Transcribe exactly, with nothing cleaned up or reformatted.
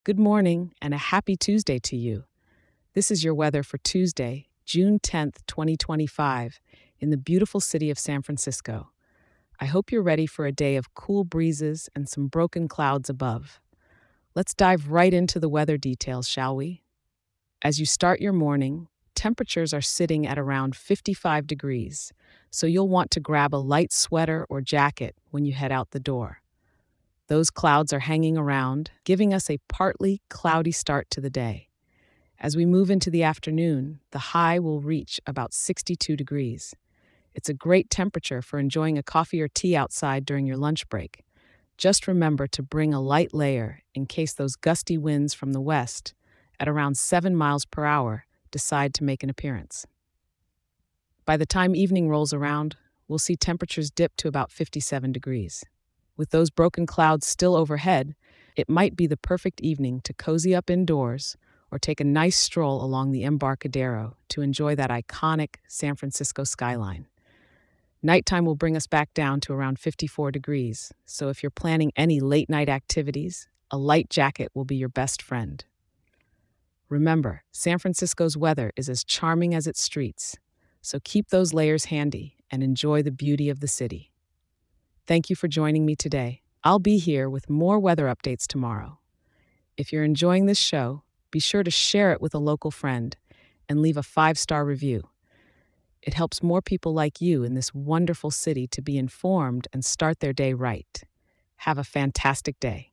Good morning and a happy Tuesday to you. This is your weather for Tuesday, June tenth, twenty twenty-five, in the beautiful city of San Francisco. I hope you're ready for a day of cool breezes and some broken clouds above. Let's dive right into the weather details, shall we? As you start your morning, temperatures are sitting at around fifty-five degrees, so you'll want to grab a light sweater or jacket when you head out the door. Those clouds are hanging around, giving us a partly cloudy start to the day. As we move into the afternoon, the high will reach about sixty-two degrees. It's a great temperature for enjoying a coffee or tea outside during your lunch break. Just remember to bring a light layer in case those gusty winds from the west, at around seven miles per hour, decide to make an appearance. By the time evening rolls around, we'll see temperatures dip to about fifty-seven degrees. With those broken clouds still overhead, it might be the perfect evening to cozy up indoors or take a nice stroll along the Embarcadero to enjoy that iconic San Francisco skyline. Nighttime will bring us back down to around fifty-four degrees, so if you're planning any late night activities, a light jacket will be your best friend. Remember, San Francisco's weather is as charming as its streets, so keep those layers handy and enjoy the beauty of the city. Thank you for joining me today. I'll be here with more weather updates tomorrow. If you're enjoying this show, be sure to share it with a local friend and leave a five-star review. It helps more people like you in this wonderful city to be informed and start their day right. Have a fantastic day.